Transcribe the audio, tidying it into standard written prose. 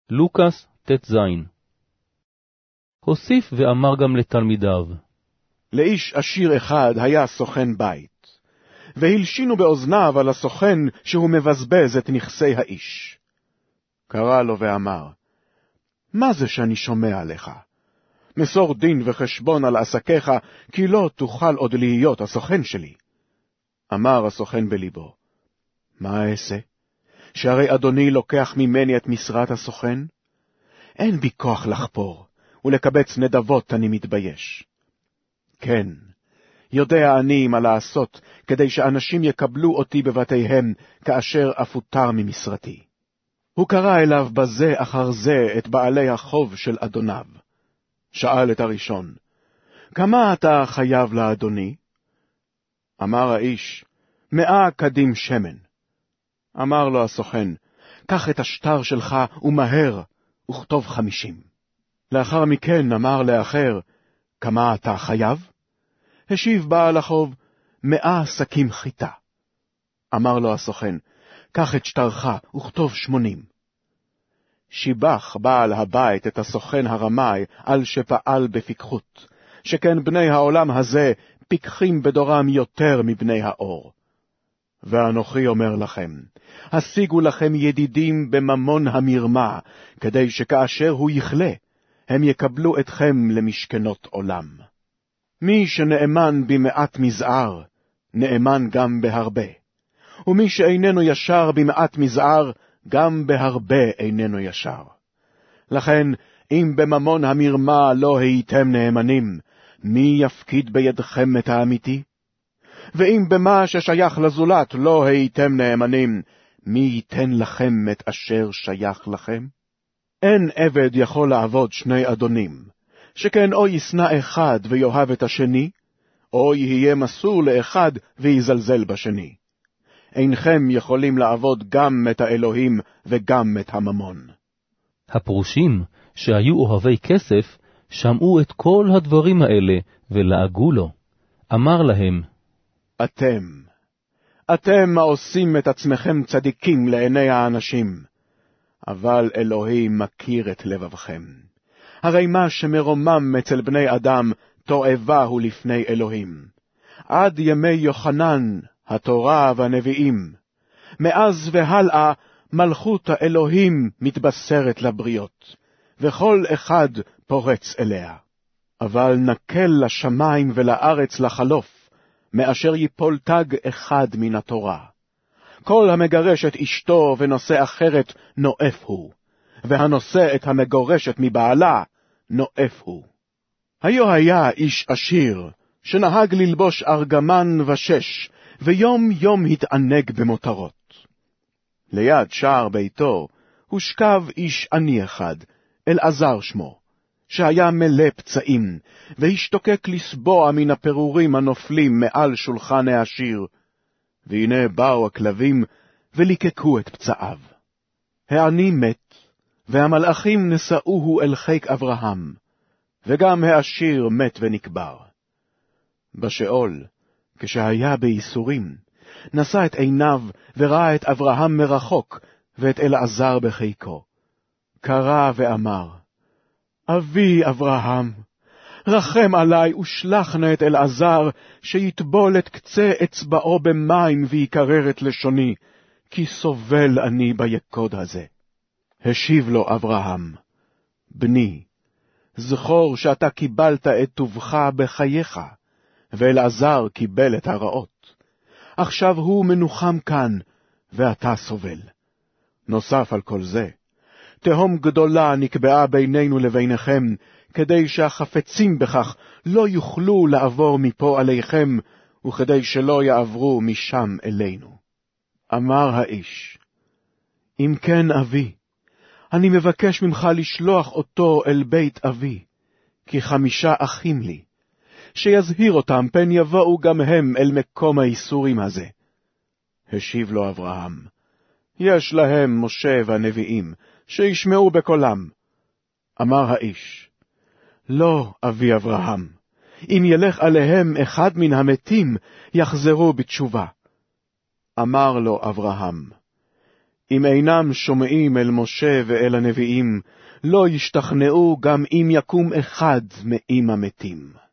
לוקס ט"ז. הוסיף ואמר גם לתלמידיו, לאיש עשיר אחד היה סוכן בית, והלשינו באוזניו על הסוכן שהוא מבזבז את נכסי האיש. קרא לו ואמר, מה זה שאני שומע לך? מסור דין וחשבון על עסקיך, כי לא תוכל עוד להיות הסוכן שלי. אמר הסוכן בליבו, מה אעשה? שהרי אדוני לוקח ממני את משרת הסוכן? אין בי כוח לחפור, ולקבץ נדבות אני מתבייש. כן, יודע אני מה לעשות, כדי שאנשים יקבלו אותי בבתיהם, כאשר אפוטר ממשרתי. הוא קרא אליו בזה אחר זה את בעלי החוב של אדוניו. שאל את הראשון, כמה אתה חייב לאדוני? אמר האיש, 100 קדים שמן. אמר לו הסוכן, קח את השטר שלך ומהר, וכתוב 50. לאחר מכן אמר לאחר, כמה אתה חייב? השיב בעל החוב, 100 שקים חיטה. אמר לו הסוכן, קח את שטרך וכתוב 80. שיבח בעל הבית את הסוכן הרמאי על שפעל בפיקחות, שכן בני העולם הזה פיקחים בדורם יותר מבני האור. ואנוכי אומר לכם, השיגו לכם ידידים בממון המרמה, כדי שכאשר הוא יכלה, הם יקבלו אתכם למשכנות עולם. מי שנאמן במעט מזער, נאמן גם בהרבה. ומי שאיננו ישר במעט מזער, גם בהרבה איננו ישר. לכן, אם בממון המרמה לא הייתם נאמנים, מי יפקיד בידכם את האמיתי? ואם במה ששייך לזולת לא הייתם נאמנים, מי ייתן לכם את אשר שייך לכם? אין עבד יכול לעבוד שני אדונים, שכן או ישנא אחד ויאהב את השני, או יהיה מסור לאחד ויזלזל בשני. אינכם יכולים לעבוד גם את האלוהים וגם את הממון. הפרושים שהיו אוהבי כסף, שמעו את כל הדברים האלה ולעגו לו. אמר להם, אתם העושים את עצמכם צדיקים לעיני האנשים, אבל אלוהים מכיר את לבבכם. הרי מה שמרומם אצל בני אדם, תועבה הוא לפני אלוהים. עד ימי יוחנן, התורה והנביאים, מאז והלאה מלכות האלוהים מתבשרת לבריות, וכל אחד פורץ אליה. אבל נקל לשמיים ולארץ לחלוף, מאשר יפול תג אחד מן התורה. כל המגרש את אשתו ונושא אחרת נואף הוא, והנושא את המגורשת מבעלה נואף הוא. היה איש עשיר, שנהג ללבוש ארגמן ושש, ויום יום התענג במותרות. ליד שער ביתו הושכב איש עני אחד, אלעזר שמו, שהיה מלא פצעים, והשתוקק לסבוע מן הפירורים הנופלים מעל שולחן העשיר, והנה באו הכלבים וליקקו את פצעיו. העני מת, והמלאכים נשאוהו אל חיק אברהם, וגם העשיר מת ונקבר. בשאול, כשהיה בייסורים, נשא את עיניו וראה את אברהם מרחוק, ואת אלעזר בחיקו. קרא ואמר, אבי אברהם, רחם עלי ושלח נא את אלעזר, שיטבול את קצה אצבעו במים ויקרר את לשוני, כי סובל אני ביקוד הזה. השיב לו אברהם, בני, זכור שאתה קיבלת את טובך בחייך, ואלעזר קיבל את הרעות. עכשיו הוא מנוחם כאן, ואתה סובל. נוסף על כל זה, תהום גדולה נקבעה בינינו לביניכם, כדי שהחפצים בכך לא יוכלו לעבור מפה עליכם, וכדי שלא יעברו משם אלינו. אמר האיש, אם כן אבי, אני מבקש ממך לשלוח אותו אל בית אבי, כי 5 אחים לי, שיזהיר אותם פן יבואו גם הם אל מקום האיסורים הזה. השיב לו אברהם, יש להם משה והנביאים, שישמעו בקולם. אמר האיש, לא, אבי אברהם, אם ילך עליהם אחד מן המתים, יחזרו בתשובה. אמר לו אברהם, אם אינם שומעים אל משה ואל הנביאים, לא ישתכנעו גם אם יקום אחד מעם המתים.